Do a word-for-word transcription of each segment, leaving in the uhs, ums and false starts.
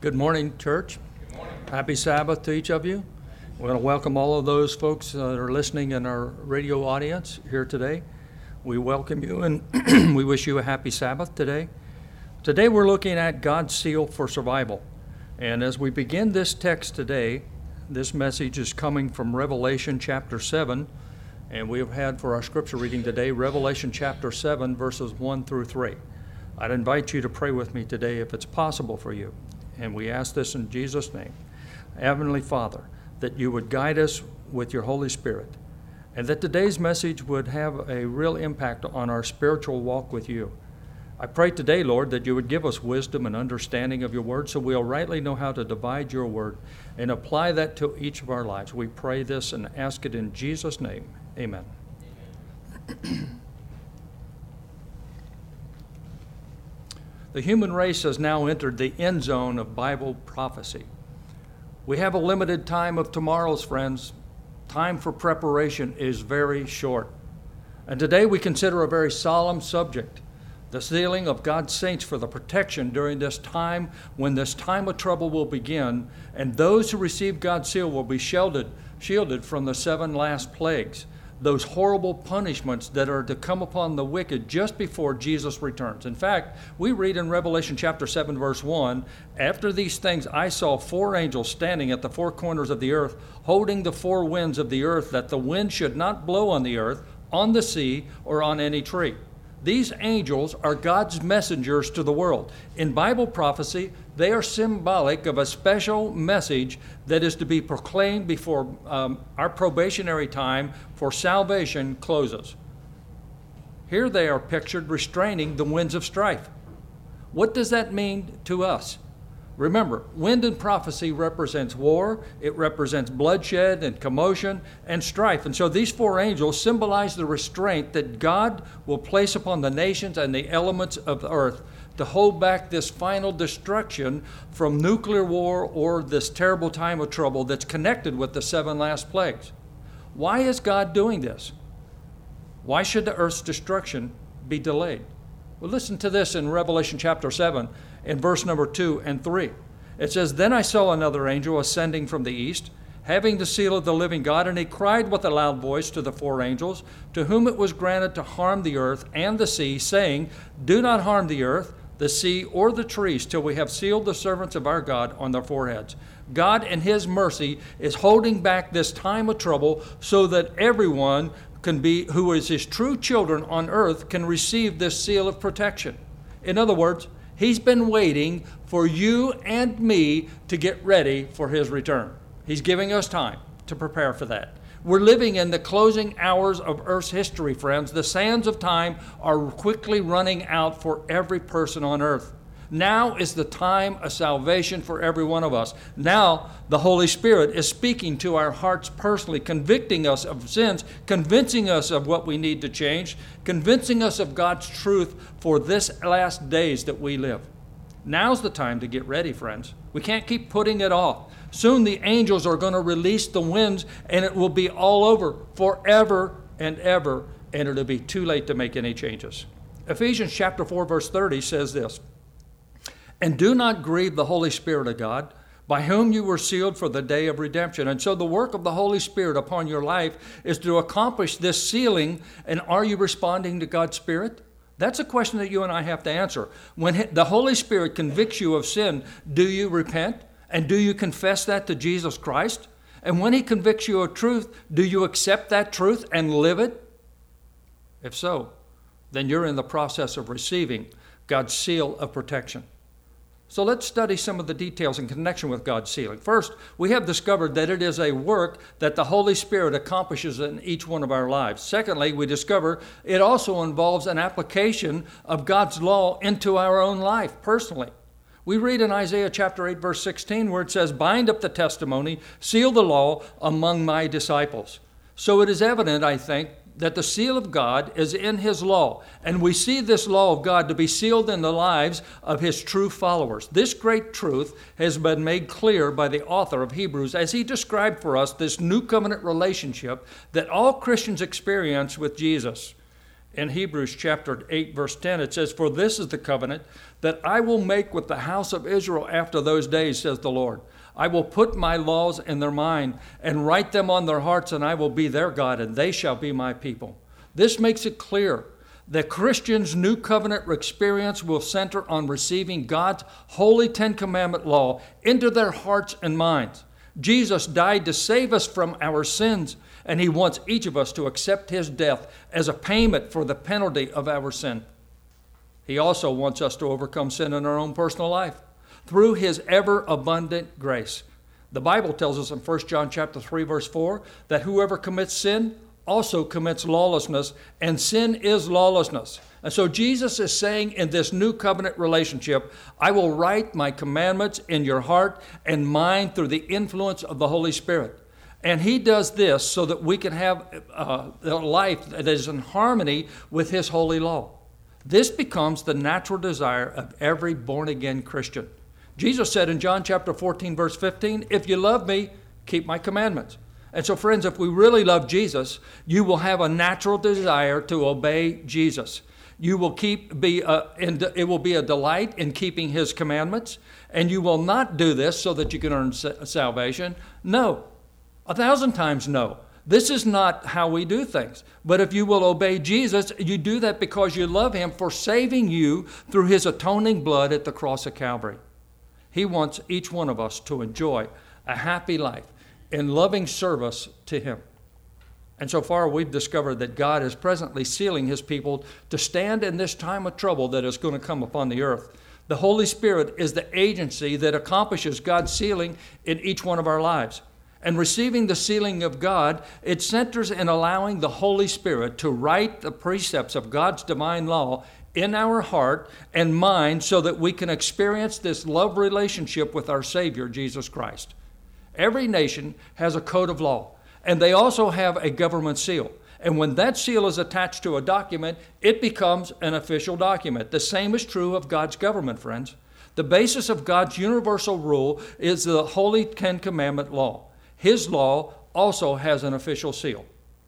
Good morning, church. Good morning. Happy Sabbath to each of you. We want to welcome all of those folks that are listening in our radio audience here today. We welcome you and we wish you a happy Sabbath today. Today we're looking at God's seal for survival. And as we begin this text today, this message is coming from Revelation chapter seven. And we have had for our scripture reading today, Revelation chapter seven, verses one through three. I'd invite you to pray with me today if it's possible for you. And we ask this in Jesus' name. Heavenly Father, that you would guide us with your Holy Spirit, and that today's message would have a real impact on our spiritual walk with you. I pray today, Lord, that you would give us wisdom and understanding of your word so we'll rightly know how to divide your word and apply that to each of our lives. We pray this and ask it in Jesus' name. Amen. Amen. The human race has now entered the end zone of Bible prophecy. We have a limited time of tomorrows, friends. Time for preparation is very short. And today we consider a very solemn subject, the sealing of God's saints for the protection during this time when this time of trouble will begin, and those who receive God's seal will be shielded, shielded from the seven last plagues, those horrible punishments that are to come upon the wicked just before Jesus returns. In fact, we read in Revelation chapter seven, verse one, after these things I saw four angels standing at the four corners of the earth, holding the four winds of the earth, that the wind should not blow on the earth, on the sea, or on any tree. These angels are God's messengers to the world. In Bible prophecy, they are symbolic of a special message that is to be proclaimed before um, our probationary time for salvation closes. Here they are pictured restraining the winds of strife. What does that mean to us? Remember, wind in prophecy represents war, it represents bloodshed and commotion and strife. And so these four angels symbolize the restraint that God will place upon the nations and the elements of the earth to hold back this final destruction from nuclear war or this terrible time of trouble that's connected with the seven last plagues. Why is God doing this? Why should the earth's destruction be delayed? Well, listen to this in Revelation chapter seven, in verse number two and three. It says, Then I saw another angel ascending from the east, having the seal of the living God, and he cried with a loud voice to the four angels, to whom it was granted to harm the earth and the sea, saying, Do not harm the earth, the sea, or the trees, till we have sealed the servants of our God on their foreheads. God in his mercy is holding back this time of trouble so that everyone can be, who is his true children on earth, can receive this seal of protection. In other words, he's been waiting for you and me to get ready for his return. He's giving us time to prepare for that. We're living in the closing hours of Earth's history, friends. The sands of time are quickly running out for every person on earth. Now is the time of salvation for every one of us. Now the Holy Spirit is speaking to our hearts personally, convicting us of sins, convincing us of what we need to change, convincing us of God's truth for this last days that we live. Now's the time to get ready, friends. We can't keep putting it off. Soon the angels are going to release the winds, and it will be all over forever and ever, and it'll be too late to make any changes. Ephesians chapter four, verse thirty says this, And do not grieve the Holy Spirit of God, by whom you were sealed for the day of redemption. And so the work of the Holy Spirit upon your life is to accomplish this sealing. And are you responding to God's Spirit? That's a question that you and I have to answer. When the Holy Spirit convicts you of sin, do you repent? And do you confess that to Jesus Christ? And when he convicts you of truth, do you accept that truth and live it? If so, then you're in the process of receiving God's seal of protection. So let's study some of the details in connection with God's sealing. First, we have discovered that it is a work that the Holy Spirit accomplishes in each one of our lives. Secondly, we discover it also involves an application of God's law into our own life personally. We read in Isaiah chapter eight, verse sixteen, where it says, Bind up the testimony, seal the law among my disciples. So it is evident, I think, that the seal of God is in his law. And we see this law of God to be sealed in the lives of his true followers. This great truth has been made clear by the author of Hebrews as he described for us this new covenant relationship that all Christians experience with Jesus. In Hebrews chapter eight, verse ten, it says, "For this is the covenant that I will make with the house of Israel after those days, says the Lord. I will put my laws in their mind and write them on their hearts, and I will be their God, and they shall be my people." This makes it clear that Christians' new covenant experience will center on receiving God's holy Ten Commandment law into their hearts and minds. Jesus died to save us from our sins, and he wants each of us to accept his death as a payment for the penalty of our sin. He also wants us to overcome sin in our own personal life through his ever-abundant grace. The Bible tells us in First John chapter three, verse four, that whoever commits sin also commits lawlessness, and sin is lawlessness. And so Jesus is saying in this new covenant relationship, I will write my commandments in your heart and mind through the influence of the Holy Spirit. And he does this so that we can have uh, a life that is in harmony with his holy law. This becomes the natural desire of every born-again Christian. Jesus said in John chapter fourteen, verse fifteen, "If you love me, keep my commandments." And so, friends, if we really love Jesus, you will have a natural desire to obey Jesus. You will keep be a, and it will be a delight in keeping his commandments, and you will not do this so that you can earn salvation. No, a thousand times no. This is not how we do things. But if you will obey Jesus, you do that because you love him for saving you through his atoning blood at the cross of Calvary. He wants each one of us to enjoy a happy life in loving service to him. And so far, we've discovered that God is presently sealing his people to stand in this time of trouble that is going to come upon the earth. The Holy Spirit is the agency that accomplishes God's sealing in each one of our lives. And receiving the sealing of God, it centers in allowing the Holy Spirit to write the precepts of God's divine law in our heart and mind so that we can experience this love relationship with our Savior, Jesus Christ. Every nation has a code of law, and they also have a government seal. And when that seal is attached to a document, it becomes an official document. The same is true of God's government, friends. The basis of God's universal rule is the Holy Ten Commandment law. His law also has an official seal.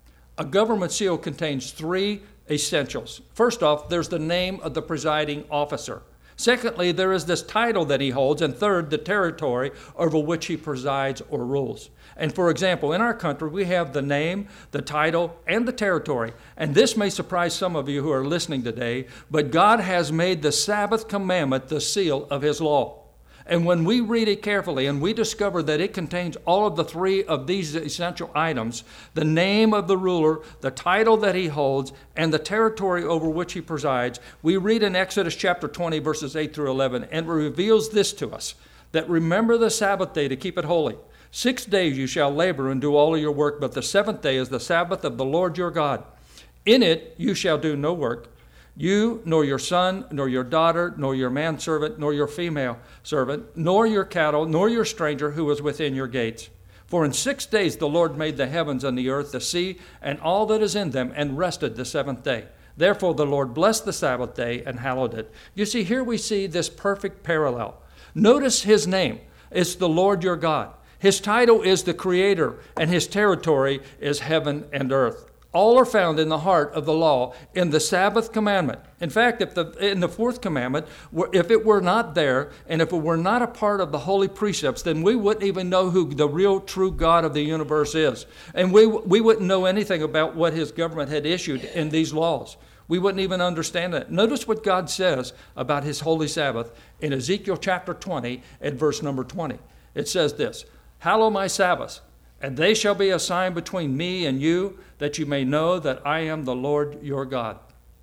A government seal contains three essentials. First off, there's the name of the presiding officer. Secondly, there is this title that he holds. And third, the territory over which he presides or rules. And for example, in our country, we have the name, the title, and the territory. And this may surprise some of you who are listening today, but God has made the Sabbath commandment the seal of his law. And when we read it carefully and we discover that it contains all of the three of these essential items, the name of the ruler, the title that he holds, and the territory over which he presides, we read in Exodus chapter twenty, verses eight through eleven, and it reveals this to us, that remember the Sabbath day to keep it holy. Six days you shall labor and do all of your work, but the seventh day is the Sabbath of the Lord your God. In it you shall do no work. You, nor your son, nor your daughter, nor your manservant, nor your female servant, nor your cattle, nor your stranger who is within your gates. For in six days the Lord made the heavens and the earth, the sea, and all that is in them, and rested the seventh day. Therefore the Lord blessed the Sabbath day and hallowed it. You see, here we see this perfect parallel. Notice his name. It's the Lord your God. His title is the Creator, and his territory is heaven and earth. All are found in the heart of the law in the Sabbath commandment. In fact, if the, in the fourth commandment, if it were not there, and if it were not a part of the holy precepts, then we wouldn't even know who the real true God of the universe is. And we, we wouldn't know anything about what his government had issued in these laws. We wouldn't even understand it. Notice what God says about his holy Sabbath in Ezekiel chapter twenty at verse number twenty. It says this, "Hallow my Sabbaths, and they shall be a sign between me and you, that you may know that I am the Lord your God."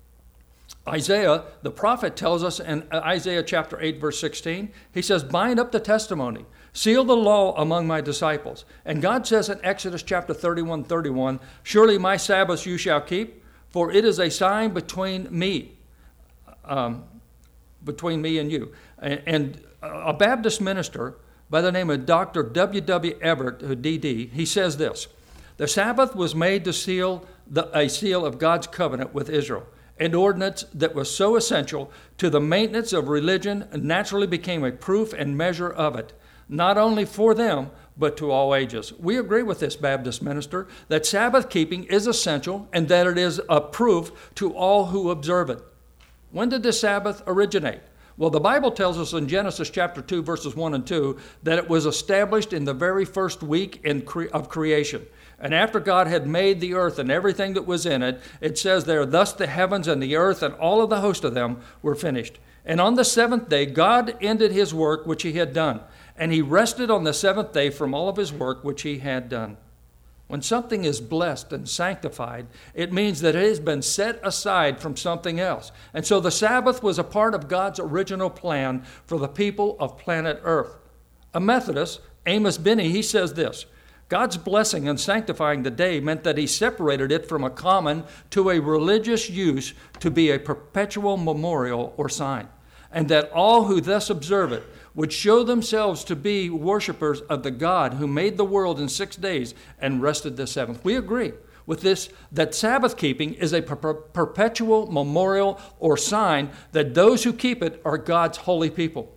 Isaiah, the prophet, tells us in Isaiah chapter eight, verse sixteen, he says, "Bind up the testimony, seal the law among my disciples." And God says in Exodus chapter thirty-one, thirty-one, "Surely my Sabbaths you shall keep, for it is a sign between me, um, between me and you." And, and a Baptist minister by the name of Doctor W W Everett, D D, he says this, "The Sabbath was made to seal the, a seal of God's covenant with Israel. An ordinance that was so essential to the maintenance of religion naturally became a proof and measure of it, not only for them, but to all ages. We agree with this Baptist minister that Sabbath keeping is essential and that it is a proof to all who observe it. When did the Sabbath originate? Well, the Bible tells us in Genesis chapter two, verses one and two, that it was established in the very first week in cre- of creation. And after God had made the earth and everything that was in it, it says there, thus the heavens and the earth and all of the host of them were finished. And on the seventh day, God ended his work which he had done. And he rested on the seventh day from all of his work which he had done. When something is blessed and sanctified, it means that it has been set aside from something else. And so the Sabbath was a part of God's original plan for the people of planet Earth. A Methodist, Amos Binney, he says this, God's blessing and sanctifying the day meant that he separated it from a common to a religious use to be a perpetual memorial or sign, and that all who thus observe it would show themselves to be worshipers of the God who made the world in six days and rested the seventh. We agree with this, that Sabbath keeping is a per- perpetual memorial or sign that those who keep it are God's holy people.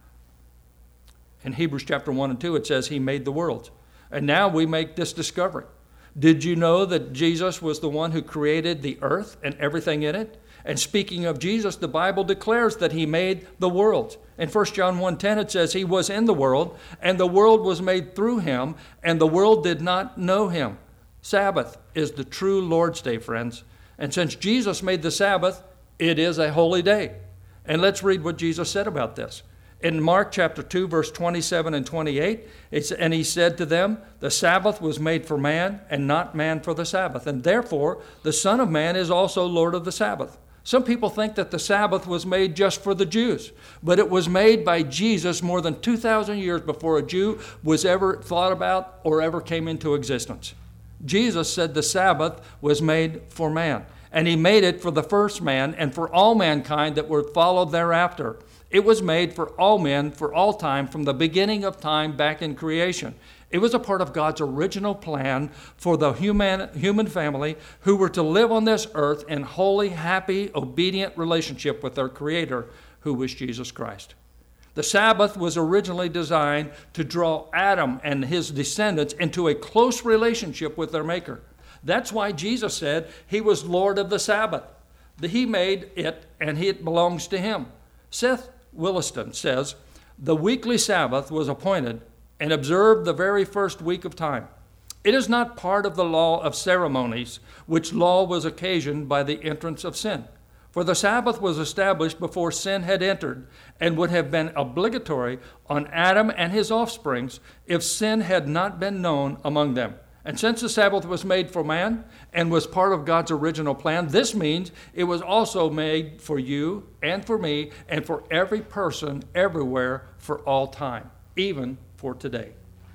In Hebrews chapter one and two, it says he made the world. And now we make this discovery. Did you know that Jesus was the one who created the earth and everything in it? And speaking of Jesus, the Bible declares that he made the world. In First John one ten, it says he was in the world, and the world was made through him, and the world did not know him. Sabbath is the true Lord's Day, friends. And since Jesus made the Sabbath, it is a holy day. And let's read what Jesus said about this. In Mark chapter two, verse twenty-seven and twenty-eight, it's, and he said to them, the Sabbath was made for man, and not man for the Sabbath. And therefore, the Son of Man is also Lord of the Sabbath. Some people think that the Sabbath was made just for the Jews, but it was made by Jesus more than two thousand years before a Jew was ever thought about or ever came into existence. Jesus said the Sabbath was made for man, and he made it for the first man and for all mankind that would follow thereafter. It was made for all men for all time from the beginning of time back in creation. It was a part of God's original plan for the human, human family who were to live on this earth in holy, happy, obedient relationship with their Creator, who was Jesus Christ. The Sabbath was originally designed to draw Adam and his descendants into a close relationship with their Maker. That's why Jesus said he was Lord of the Sabbath. He made it, and it belongs to him. Seth Williston says, the weekly Sabbath was appointed and observed the very first week of time. It is not part of the law of ceremonies, which law was occasioned by the entrance of sin. For the Sabbath was established before sin had entered and would have been obligatory on Adam and his offsprings if sin had not been known among them. And since the Sabbath was made for man and was part of God's original plan, this means it was also made for you and for me and for every person everywhere for all time, even for today.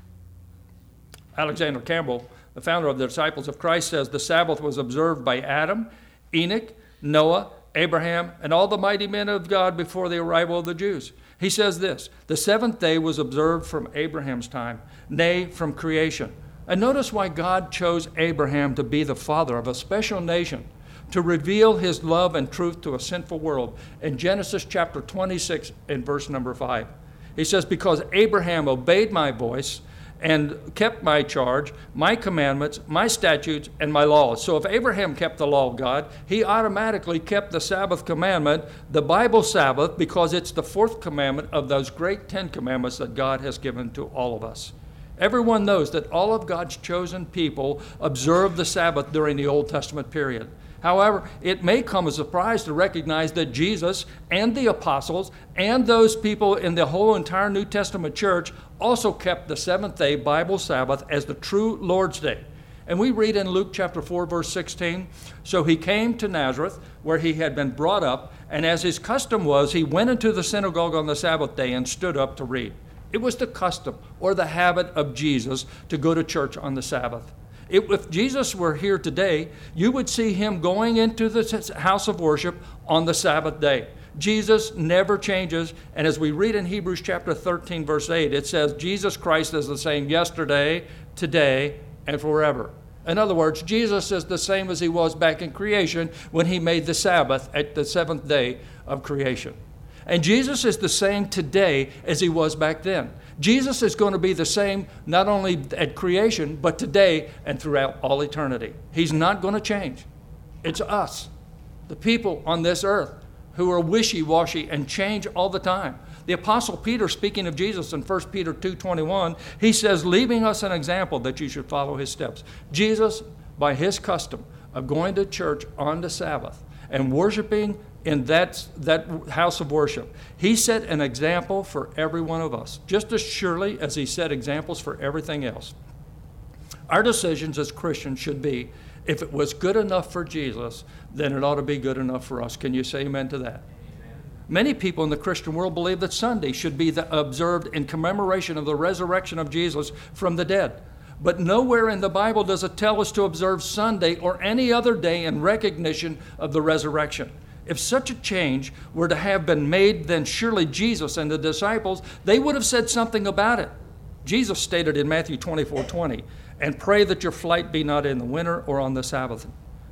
Alexander Campbell, the founder of the Disciples of Christ, says the Sabbath was observed by Adam, Enoch, Noah, Abraham, and all the mighty men of God before the arrival of the Jews. He says this, the seventh day was observed from Abraham's time, nay, from creation. And notice why God chose Abraham to be the father of a special nation, to reveal his love and truth to a sinful world. In Genesis chapter twenty-six and verse number five, he says, because Abraham obeyed my voice and kept my charge, my commandments, my statutes, and my laws. So if Abraham kept the law of God, he automatically kept the Sabbath commandment, the Bible Sabbath, because it's the fourth commandment of those great Ten Commandments that God has given to all of us. Everyone knows that all of God's chosen people observed the Sabbath during the Old Testament period. However, it may come as a surprise to recognize that Jesus and the apostles and those people in the whole entire New Testament church also kept the seventh day Bible Sabbath as the true Lord's Day. And we read in Luke chapter four, verse sixteen, so he came to Nazareth, where he had been brought up, and as his custom was, he went into the synagogue on the Sabbath day and stood up to read. It was the custom or the habit of Jesus to go to church on the Sabbath. It, if Jesus were here today, you would see him going into the house of worship on the Sabbath day. Jesus never changes, and as we read in Hebrews chapter thirteen, verse eight, it says Jesus Christ is the same yesterday, today, and forever. In other words, Jesus is the same as he was back in creation when he made the Sabbath at the seventh day of creation. And Jesus is the same today as he was back then. Jesus is going to be the same not only at creation, but today and throughout all eternity. He's not going to change. It's us, the people on this earth, who are wishy-washy and change all the time. The Apostle Peter, speaking of Jesus in First Peter two twenty-one, he says, leaving us an example that you should follow his steps. Jesus, by his custom of going to church on the Sabbath and worshiping in that, that house of worship, he set an example for every one of us, just as surely as he set examples for everything else. Our decisions as Christians should be, if it was good enough for Jesus, then it ought to be good enough for us. Can you say amen to that? Amen. Many people in the Christian world believe that Sunday should be the, observed in commemoration of the resurrection of Jesus from the dead. But nowhere in the Bible does it tell us to observe Sunday or any other day in recognition of the resurrection. If such a change were to have been made, then surely Jesus and the disciples, they would have said something about it. Jesus stated in Matthew twenty-four twenty, and pray that your flight be not in the winter or on the Sabbath.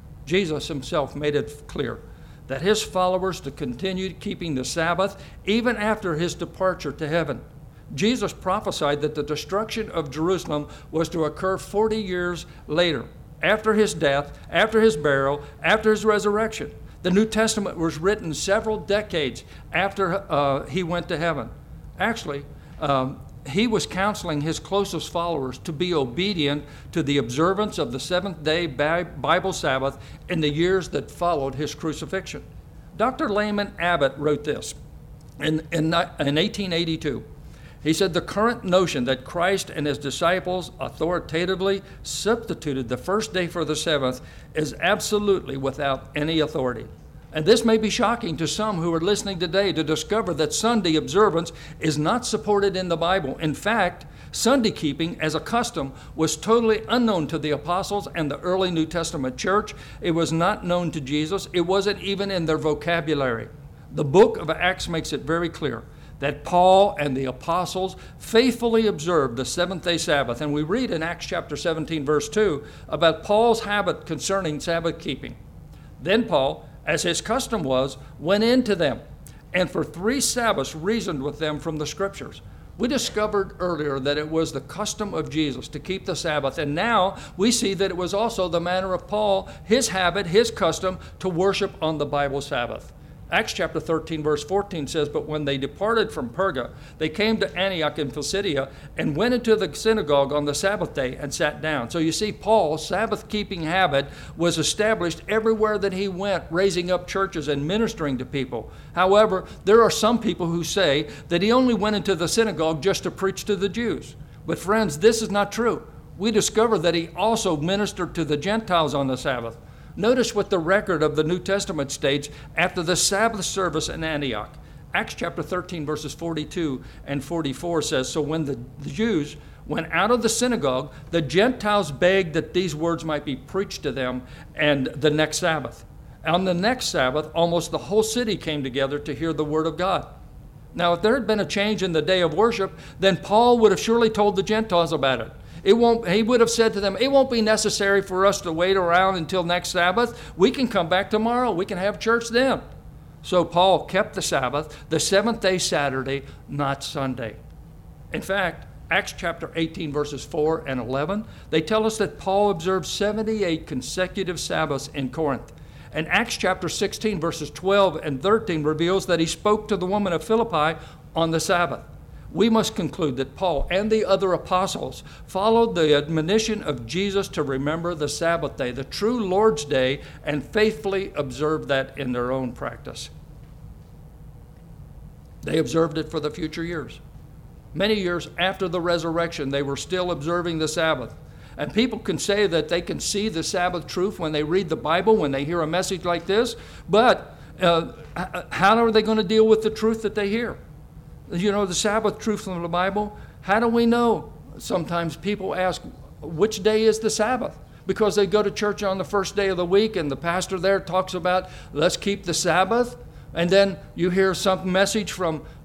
Jesus himself made it clear that his followers to continue keeping the Sabbath even after his departure to heaven. Jesus prophesied that the destruction of Jerusalem was to occur forty years later, after his death, after his burial, after his resurrection. The New Testament was written several decades after uh, he went to heaven. Actually, um, he was counseling his closest followers to be obedient to the observance of the seventh-day Bible Sabbath in the years that followed his crucifixion. Doctor Layman Abbott wrote this in, in, in eighteen eighty-two. He said, the current notion that Christ and his disciples authoritatively substituted the first day for the seventh is absolutely without any authority. And this may be shocking to some who are listening today to discover that Sunday observance is not supported in the Bible. In fact, Sunday keeping as a custom was totally unknown to the apostles and the early New Testament church. It was not known to Jesus. It wasn't even in their vocabulary. The book of Acts makes it very clear that Paul and the apostles faithfully observed the seventh-day Sabbath. And we read in Acts chapter seventeen, verse two, about Paul's habit concerning Sabbath keeping. Then Paul, as his custom was, went into them, and for three Sabbaths reasoned with them from the Scriptures. We discovered earlier that it was the custom of Jesus to keep the Sabbath, and now we see that it was also the manner of Paul, his habit, his custom, to worship on the Bible Sabbath. Acts chapter thirteen, verse fourteen says, but when they departed from Perga, they came to Antioch in Pisidia and went into the synagogue on the Sabbath day and sat down. So you see, Paul's Sabbath-keeping habit was established everywhere that he went, raising up churches and ministering to people. However, there are some people who say that he only went into the synagogue just to preach to the Jews. But friends, this is not true. We discover that he also ministered to the Gentiles on the Sabbath. Notice what the record of the New Testament states after the Sabbath service in Antioch. Acts chapter thirteen, verses forty-two and forty-four says, so when the, the Jews went out of the synagogue, the Gentiles begged that these words might be preached to them and the next Sabbath. On the next Sabbath, almost the whole city came together to hear the word of God. Now, if there had been a change in the day of worship, then Paul would have surely told the Gentiles about it. It won't, he would have said to them, it won't be necessary for us to wait around until next Sabbath. We can come back tomorrow. We can have church then. So Paul kept the Sabbath, the seventh day Saturday, not Sunday. In fact, Acts chapter eighteen, verses four and eleven, they tell us that Paul observed seventy-eight consecutive Sabbaths in Corinth. And Acts chapter sixteen, verses twelve and thirteen reveals that he spoke to the woman of Philippi on the Sabbath. We must conclude that Paul and the other apostles followed the admonition of Jesus to remember the Sabbath day, the true Lord's day, and faithfully observed that in their own practice. They observed it for the future years. Many years after the resurrection, they were still observing the Sabbath. And people can say that they can see the Sabbath truth when they read the Bible, when they hear a message like this, but uh, how are they going to deal with the truth that they hear? You know, the Sabbath truth from the Bible, how do we know? Sometimes people ask, which day is the Sabbath? Because they go to church on the first day of the week and the pastor there talks about, let's keep the Sabbath. And then you hear some message from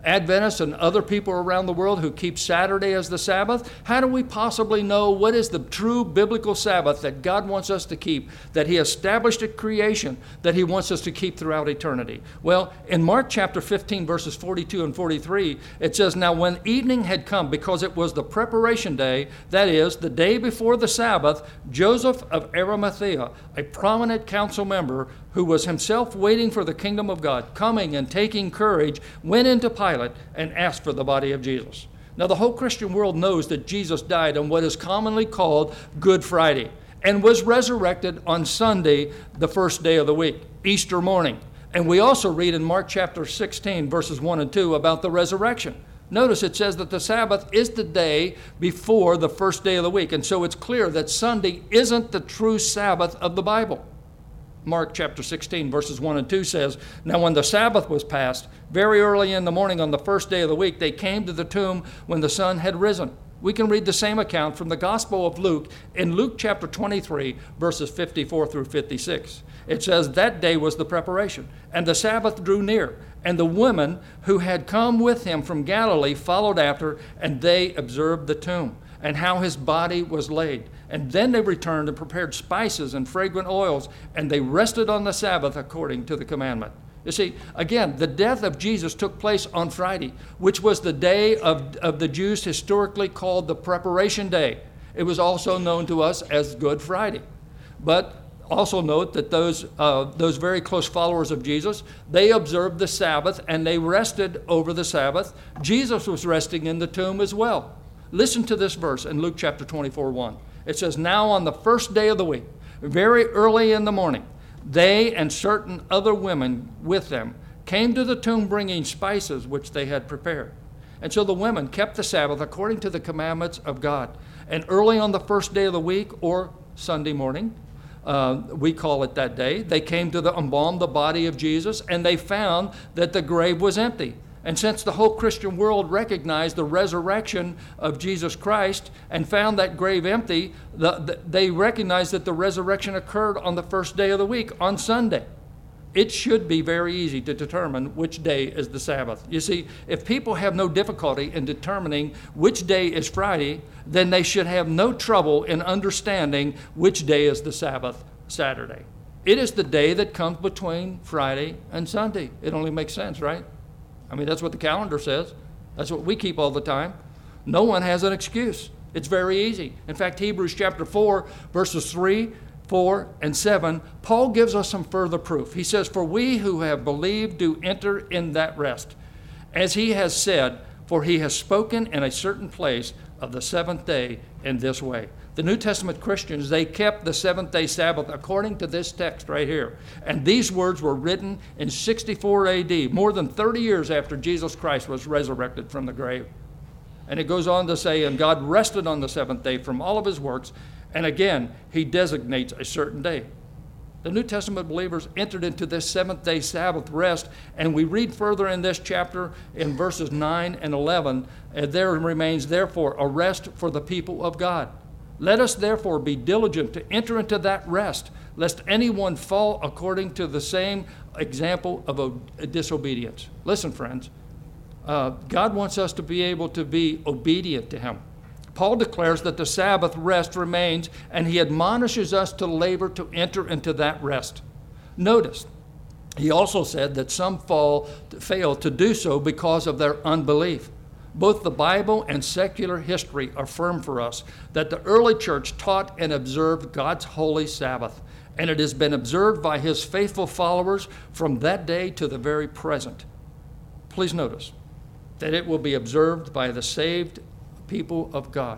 Adventists and other people around the world who keep Saturday as the Sabbath, how do we possibly know what is the true biblical Sabbath that God wants us to keep, that He established at creation, that He wants us to keep throughout eternity? Well, in Mark chapter fifteen, verses forty-two and forty-three, it says, "Now when evening had come, because it was the preparation day, that is, the day before the Sabbath, Joseph of Arimathea, a prominent council member, who was himself waiting for the kingdom of God, coming and taking courage, went into Pilate and asked for the body of Jesus." Now, the whole Christian world knows that Jesus died on what is commonly called Good Friday and was resurrected on Sunday, the first day of the week, Easter morning. And we also read in Mark chapter sixteen, verses one and two, about the resurrection. Notice it says that the Sabbath is the day before the first day of the week. And so it's clear that Sunday isn't the true Sabbath of the Bible. Mark chapter sixteen, verses one and two says, "Now when the Sabbath was past, very early in the morning on the first day of the week, they came to the tomb when the sun had risen." We can read the same account from the Gospel of Luke in Luke chapter twenty-three, verses fifty-four through fifty-six. It says, "That day was the preparation, and the Sabbath drew near, and the women who had come with him from Galilee followed after, and they observed the tomb, and how his body was laid. And then they returned and prepared spices and fragrant oils, and they rested on the Sabbath according to the commandment." You see, again, the death of Jesus took place on Friday, which was the day of, of the Jews historically called the preparation day. It was also known to us as Good Friday. But also note that those, uh, those very close followers of Jesus, they observed the Sabbath and they rested over the Sabbath. Jesus was resting in the tomb as well. Listen to this verse in Luke chapter twenty-four, one. It says, "Now on the first day of the week, very early in the morning, they and certain other women with them came to the tomb bringing spices which they had prepared." And so the women kept the Sabbath according to the commandments of God. And early on the first day of the week, or Sunday morning, uh, we call it that day, they came to the, embalm the body of Jesus, and they found that the grave was empty. And since the whole Christian world recognized the resurrection of Jesus Christ and found that grave empty, the, the, they recognized that the resurrection occurred on the first day of the week, on Sunday. It should be very easy to determine which day is the Sabbath. You see, if people have no difficulty in determining which day is Friday, then they should have no trouble in understanding which day is the Sabbath, Saturday. It is the day that comes between Friday and Sunday. It only makes sense, right? I mean, that's what the calendar says. That's what we keep all the time. No one has an excuse. It's very easy. In fact, Hebrews chapter four, verses three, four, and seven, Paul gives us some further proof. He says, "For we who have believed do enter in that rest. As he has said, for he has spoken in a certain place of the seventh day in this way." The New Testament Christians, they kept the seventh day Sabbath according to this text right here. And these words were written in sixty-four A D, more than thirty years after Jesus Christ was resurrected from the grave. And it goes on to say, "And God rested on the seventh day from all of his works." And again, he designates a certain day. The New Testament believers entered into this seventh day Sabbath rest, and we read further in this chapter in verses nine and eleven, and there remains therefore a rest for the people of God. "Let us therefore be diligent to enter into that rest, lest anyone fall according to the same example of a disobedience." Listen, friends, uh, God wants us to be able to be obedient to him. Paul declares that the Sabbath rest remains, and he admonishes us to labor to enter into that rest. Notice, he also said that some fall, fail to do so because of their unbelief. Both the Bible and secular history affirm for us that the early church taught and observed God's holy Sabbath, and it has been observed by his faithful followers from that day to the very present. Please notice that it will be observed by the saved people of God.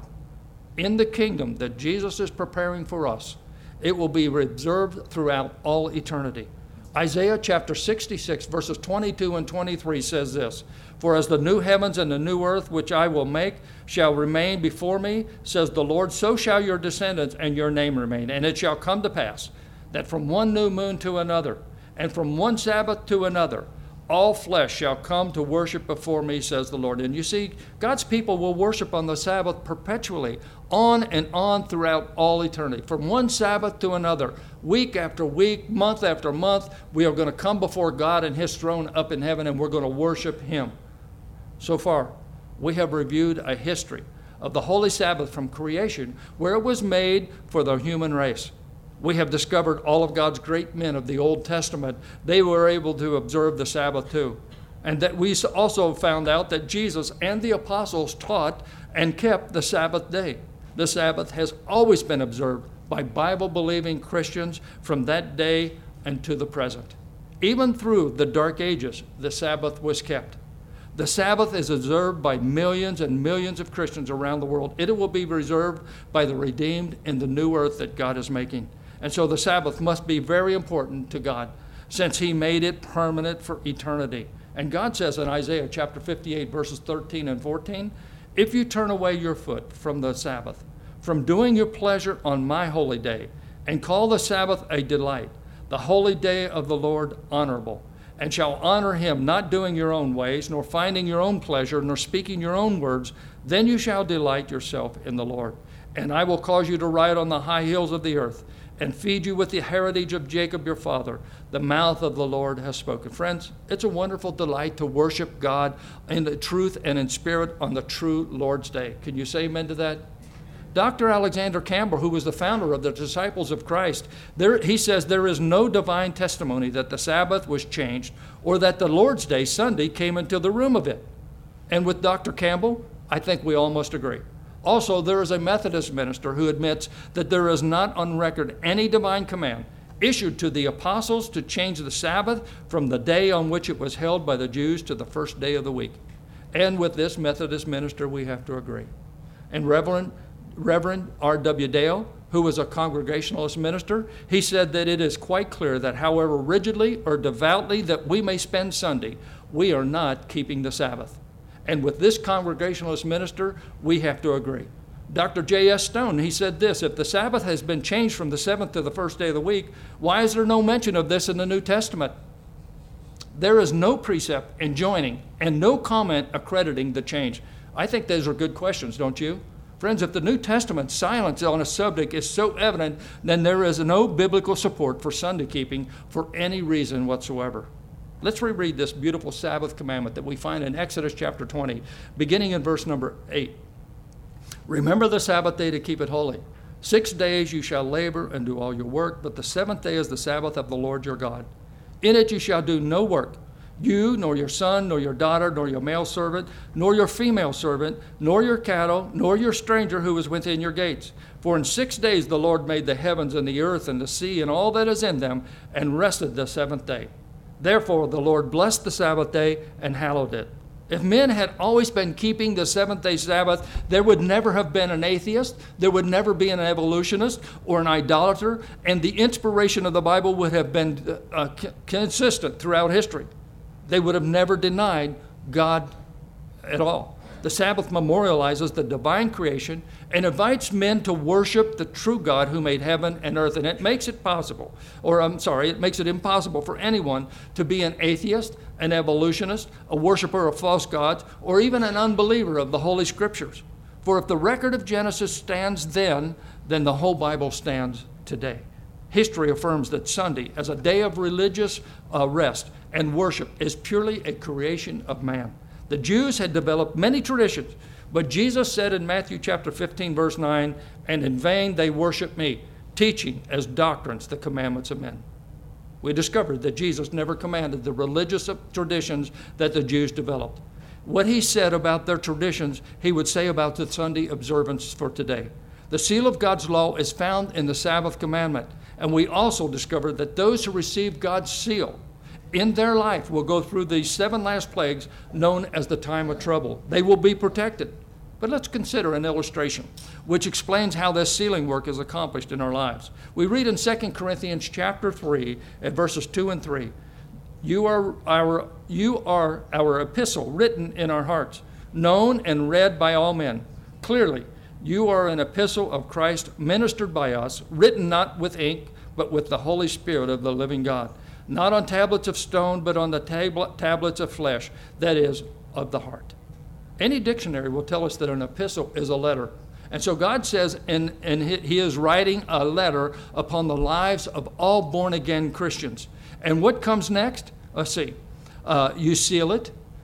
In the kingdom that Jesus is preparing for us, it will be observed throughout all eternity. Isaiah chapter sixty-six, verses twenty-two and twenty-three says this, "For as the new heavens and the new earth which I will make shall remain before me, says the Lord, so shall your descendants and your name remain. And it shall come to pass that from one new moon to another, and from one Sabbath to another, all flesh shall come to worship before me, says the Lord." And you see, God's people will worship on the Sabbath perpetually, on and on throughout all eternity. From one Sabbath to another, week after week, month after month, we are going to come before God and his throne up in heaven, and we're going to worship him. So far, we have reviewed a history of the Holy Sabbath from creation, where it was made for the human race. We have discovered all of God's great men of the Old Testament. They were able to observe the Sabbath too. And that we also found out that Jesus and the apostles taught and kept the Sabbath day. The Sabbath has always been observed by Bible-believing Christians from that day and to the present. Even through the Dark Ages, the Sabbath was kept. The Sabbath is observed by millions and millions of Christians around the world. It will be reserved by the redeemed in the new earth that God is making. And so the Sabbath must be very important to God, since he made it permanent for eternity. And God says in Isaiah chapter fifty-eight, verses thirteen and fourteen, if you turn away your foot from the Sabbath, from doing your pleasure on my holy day, and call the Sabbath a delight, the holy day of the Lord honorable, and shall honor him, not doing your own ways, nor finding your own pleasure, nor speaking your own words, then you shall delight yourself in the Lord. And I will cause you to ride on the high hills of the earth, and feed you with the heritage of Jacob your father. The mouth of the Lord has spoken. Friends, it's a wonderful delight to worship God in the truth and in spirit on the true Lord's day. Can you say amen to that? Doctor Alexander Campbell, who was the founder of the Disciples of Christ, there, he says there is no divine testimony that the Sabbath was changed or that the Lord's Day, Sunday, came into the room of it. And with Doctor Campbell, I think we all must agree. Also, there is a Methodist minister who admits that there is not on record any divine command issued to the apostles to change the Sabbath from the day on which it was held by the Jews to the first day of the week. And with this Methodist minister, we have to agree. And Reverend, Reverend R W Dale, who was a Congregationalist minister, he said that it is quite clear that however rigidly or devoutly that we may spend Sunday, we are not keeping the Sabbath. And with this Congregationalist minister, we have to agree. Doctor J S Stone, he said this, if the Sabbath has been changed from the seventh to the first day of the week, why is there no mention of this in the New Testament? There is no precept enjoining and no comment accrediting the change. I think those are good questions, don't you? Friends, if the New Testament's silence on a subject is so evident, then there is no biblical support for Sunday keeping for any reason whatsoever. Let's reread this beautiful Sabbath commandment that we find in Exodus chapter twenty, beginning in verse number eight. Remember the Sabbath day to keep it holy. Six days you shall labor and do all your work, but the seventh day is the Sabbath of the Lord your God. In it you shall do no work, you, nor your son, nor your daughter, nor your male servant, nor your female servant, nor your cattle, nor your stranger who is within your gates. For in six days the Lord made the heavens and the earth and the sea and all that is in them, and rested the seventh day. Therefore the Lord blessed the Sabbath day and hallowed it. If men had always been keeping the seventh-day Sabbath, there would never have been an atheist, there would never be an evolutionist or an idolater, and the inspiration of the Bible would have been uh, consistent throughout history. They would have never denied God at all. The Sabbath memorializes the divine creation and invites men to worship the true God who made heaven and earth. And it makes it possible, or I'm sorry, it makes it impossible for anyone to be an atheist, an evolutionist, a worshiper of false gods, or even an unbeliever of the Holy Scriptures. For if the record of Genesis stands then, then the whole Bible stands today. History affirms that Sunday, as a day of religious uh, rest and worship, is purely a creation of man. The Jews had developed many traditions, but Jesus said in Matthew chapter fifteen, verse nine, and in vain they worship me, teaching as doctrines the commandments of men. We discovered that Jesus never commanded the religious traditions that the Jews developed. What he said about their traditions, he would say about the Sunday observance for today. The seal of God's law is found in the Sabbath commandment, and we also discovered that those who receive God's seal in their life will go through the seven last plagues known as the time of trouble. They will be protected. But let's consider an illustration which explains how this sealing work is accomplished in our lives. We read in Second Corinthians chapter three at verses two and three, you are our, you are our epistle written in our hearts, known and read by all men. Clearly, you are an epistle of Christ ministered by us, written not with ink, but with the Holy Spirit of the living God. Not on tablets of stone, but on the tab- tablets of flesh, that is, of the heart. Any dictionary will tell us that an epistle is a letter. And so God says, and, and he is writing a letter upon the lives of all born-again Christians. And what comes next? Let's see. Uh, you seal it,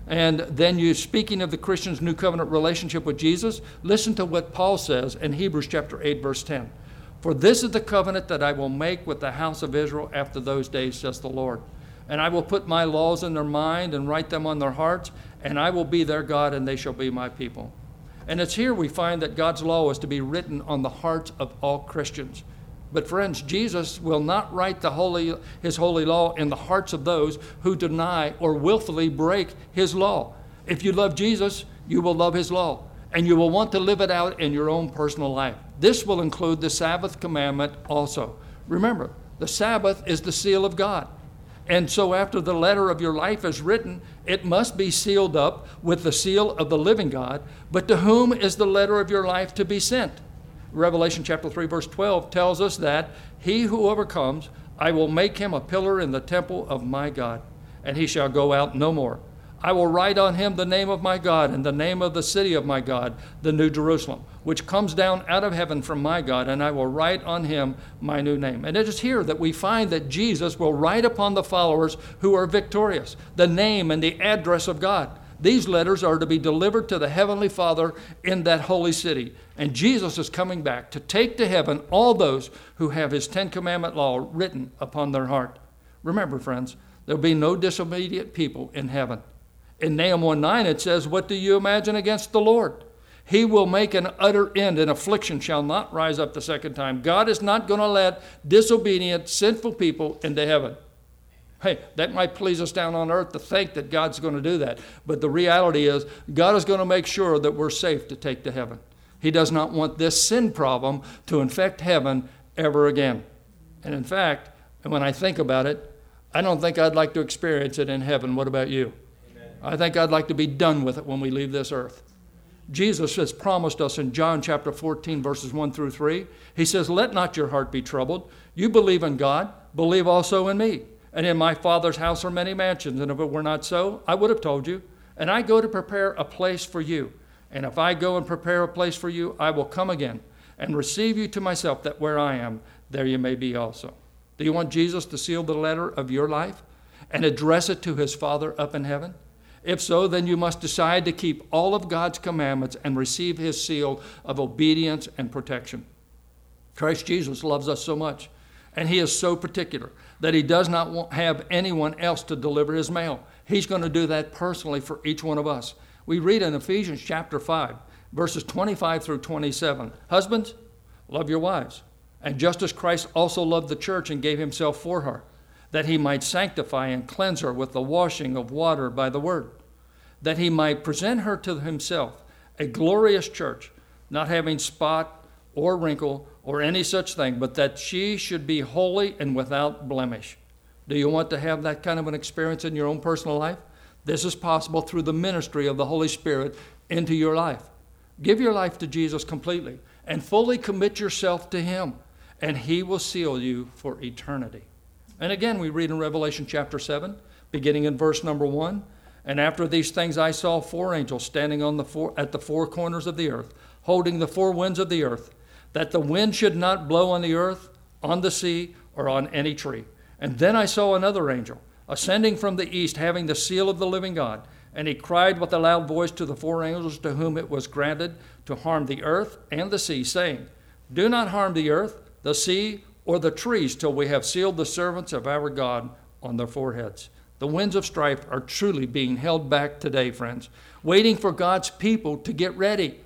And then you, speaking of the Christian's new covenant relationship with Jesus, listen to what Paul says in Hebrews chapter eight, verse ten. For this is the covenant that I will make with the house of Israel after those days, says the Lord. And I will put my laws in their mind and write them on their hearts, and I will be their God, and they shall be my people. And it's here we find that God's law is to be written on the hearts of all Christians. But friends, Jesus will not write the holy, his holy law in the hearts of those who deny or willfully break his law. If you love Jesus, you will love his law, and you will want to live it out in your own personal life. This will include the Sabbath commandment also. Remember, the Sabbath is the seal of God. And so after the letter of your life is written, it must be sealed up with the seal of the living God. But to whom is the letter of your life to be sent? Revelation chapter three, verse twelve tells us that he who overcomes, I will make him a pillar in the temple of my God, and he shall go out no more. I will write on him the name of my God and the name of the city of my God, the New Jerusalem, which comes down out of heaven from my God, and I will write on him my new name. And it is here that we find that Jesus will write upon the followers who are victorious the name and the address of God. These letters are to be delivered to the Heavenly Father in that holy city. And Jesus is coming back to take to heaven all those who have his Ten Commandment law written upon their heart. Remember, friends, there will be no disobedient people in heaven. In Nahum one nine it says, what do you imagine against the Lord? He will make an utter end, and affliction shall not rise up the second time. God is not going to let disobedient, sinful people into heaven. Hey, that might please us down on earth to think that God's going to do that. But the reality is, God is going to make sure that we're safe to take to heaven. He does not want this sin problem to infect heaven ever again. And in fact, when I think about it, I don't think I'd like to experience it in heaven. What about you? Amen. I think I'd like to be done with it when we leave this earth. Jesus has promised us in John chapter fourteen, verses one through three. He says, let not your heart be troubled. You believe in God, believe also in me. And in my Father's house are many mansions, and if it were not so, I would have told you. And I go to prepare a place for you. And if I go and prepare a place for you, I will come again and receive you to myself, that where I am, there you may be also. Do you want Jesus to seal the letter of your life and address it to his Father up in heaven? If so, then you must decide to keep all of God's commandments and receive his seal of obedience and protection. Christ Jesus loves us so much, and he is so particular that he does not want, have anyone else to deliver his mail. He's going to do that personally for each one of us. We read in Ephesians chapter five, verses twenty-five through twenty-seven. Husbands, love your wives. And just as Christ also loved the church and gave himself for her, that he might sanctify and cleanse her with the washing of water by the word, that he might present her to himself, a glorious church, not having spot or wrinkle or any such thing, but that she should be holy and without blemish. Do you want to have that kind of an experience in your own personal life? This is possible through the ministry of the Holy Spirit into your life. Give your life to Jesus completely and fully commit yourself to him, and he will seal you for eternity. And again, we read in Revelation chapter seven, beginning in verse number one, and after these things I saw four angels standing on the four, at the four corners of the earth, holding the four winds of the earth, that the wind should not blow on the earth, on the sea, or on any tree. And then I saw another angel, ascending from the east, having the seal of the living God. And he cried with a loud voice to the four angels to whom it was granted to harm the earth and the sea, saying, do not harm the earth, the sea, or the trees, till we have sealed the servants of our God on their foreheads. The winds of strife are truly being held back today, friends, waiting for God's people to get ready.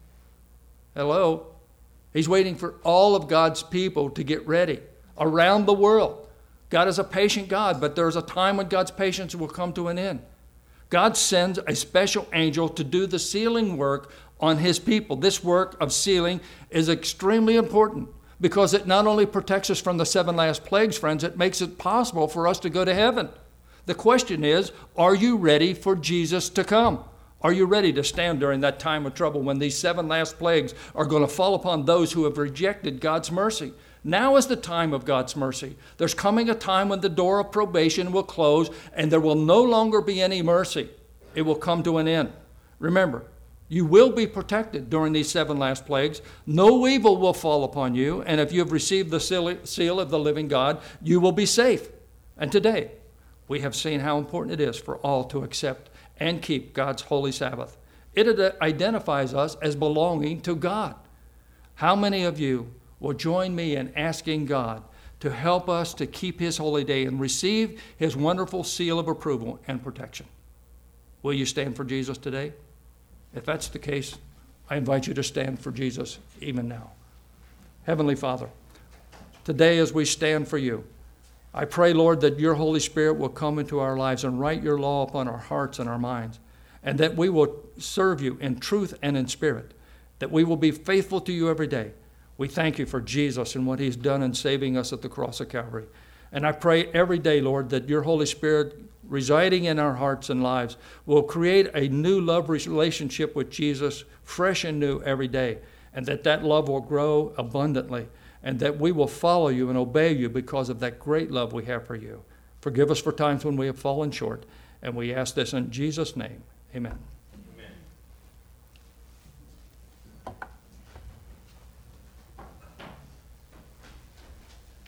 Hello? He's waiting for all of God's people to get ready around the world. God is a patient God, but there's a time when God's patience will come to an end. God sends a special angel to do the sealing work on his people. This work of sealing is extremely important because it not only protects us from the seven last plagues, friends, it makes it possible for us to go to heaven. The question is, are you ready for Jesus to come? Are you ready to stand during that time of trouble when these seven last plagues are going to fall upon those who have rejected God's mercy? Now is the time of God's mercy. There's coming a time when the door of probation will close and there will no longer be any mercy. It will come to an end. Remember, you will be protected during these seven last plagues. No evil will fall upon you, and if you have received the seal of the living God, you will be safe. And today, we have seen how important it is for all to accept and keep God's holy Sabbath. It identifies us as belonging to God. How many of you will join me in asking God to help us to keep his holy day and receive his wonderful seal of approval and protection? Will you stand for Jesus today? If that's the case, I invite you to stand for Jesus even now. Heavenly Father, today as we stand for you, I pray, Lord, that your Holy Spirit will come into our lives and write your law upon our hearts and our minds, and that we will serve you in truth and in spirit, that we will be faithful to you every day. We thank you for Jesus and what he's done in saving us at the cross of Calvary. And I pray every day, Lord, that your Holy Spirit residing in our hearts and lives will create a new love relationship with Jesus, fresh and new every day, and that that love will grow abundantly, and that we will follow you and obey you because of that great love we have for you. Forgive us for times when we have fallen short, and we ask this in Jesus' name. Amen.